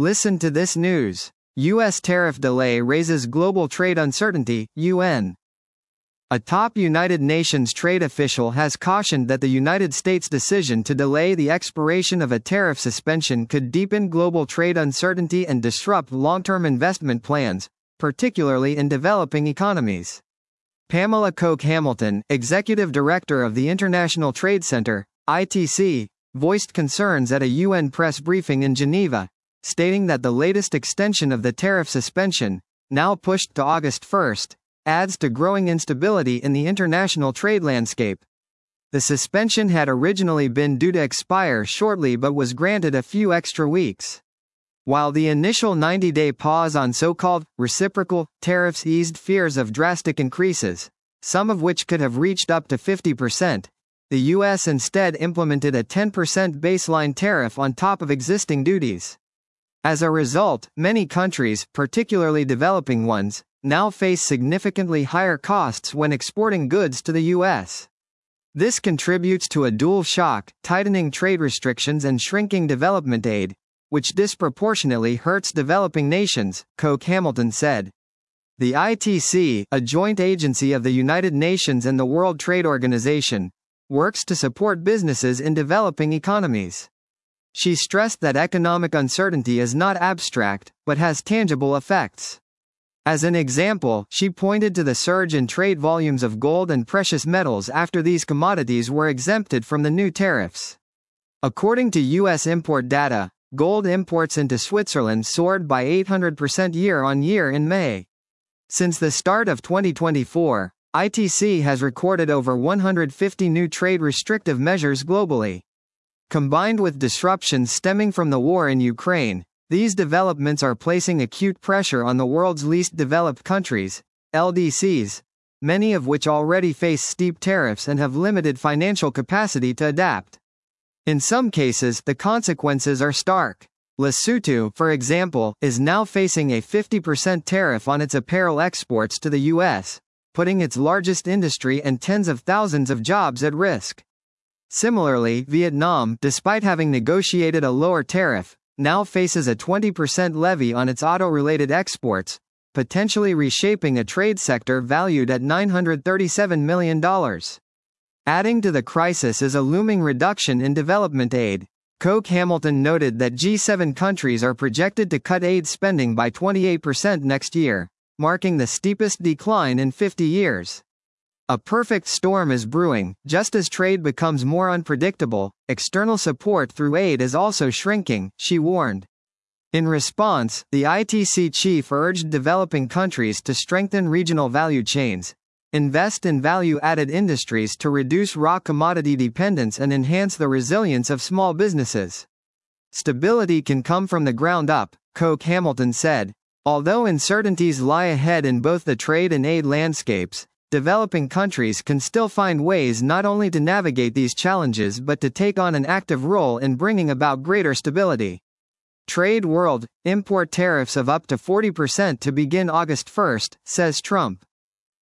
Listen to this news. U.S. tariff delay raises global trade uncertainty, UN. A top United Nations trade official has cautioned that the United States' decision to delay the expiration of a tariff suspension could deepen global trade uncertainty and disrupt long-term investment plans, particularly in developing economies. Pamela Koch-Hamilton, executive director of the International Trade Center, ITC, voiced concerns at a UN press briefing in Geneva, stating that the latest extension of the tariff suspension, now pushed to August 1, adds to growing instability in the international trade landscape. The suspension had originally been due to expire shortly but was granted a few extra weeks. While the initial 90-day pause on so-called reciprocal tariffs eased fears of drastic increases, some of which could have reached up to 50%, the U.S. instead implemented a 10% baseline tariff on top of existing duties. As a result, many countries, particularly developing ones, now face significantly higher costs when exporting goods to the U.S. This contributes to a dual shock, tightening trade restrictions and shrinking development aid, which disproportionately hurts developing nations, Koch-Hamilton said. The ITC, a joint agency of the United Nations and the World Trade Organization, works to support businesses in developing economies. She stressed that economic uncertainty is not abstract, but has tangible effects. As an example, she pointed to the surge in trade volumes of gold and precious metals after these commodities were exempted from the new tariffs. According to U.S. import data, gold imports into Switzerland soared by 800% year-on-year in May. Since the start of 2024, ITC has recorded over 150 new trade restrictive measures globally. Combined with disruptions stemming from the war in Ukraine, these developments are placing acute pressure on the world's least developed countries, LDCs, many of which already face steep tariffs and have limited financial capacity to adapt. In some cases, the consequences are stark. Lesotho, for example, is now facing a 50% tariff on its apparel exports to the U.S., putting its largest industry and tens of thousands of jobs at risk. Similarly, Vietnam, despite having negotiated a lower tariff, now faces a 20% levy on its auto-related exports, potentially reshaping a trade sector valued at $937 million. Adding to the crisis is a looming reduction in development aid. Koch-Hamilton noted that G7 countries are projected to cut aid spending by 28% next year, marking the steepest decline in 50 years. A perfect storm is brewing. Just as trade becomes more unpredictable, external support through aid is also shrinking, she warned. In response, the ITC chief urged developing countries to strengthen regional value chains, invest in value-added industries to reduce raw commodity dependence and enhance the resilience of small businesses. Stability can come from the ground up, Koch-Hamilton said. Although uncertainties lie ahead in both the trade and aid landscapes, developing countries can still find ways not only to navigate these challenges but to take on an active role in bringing about greater stability. Trade World, import tariffs of up to 40% to begin August 1, says Trump.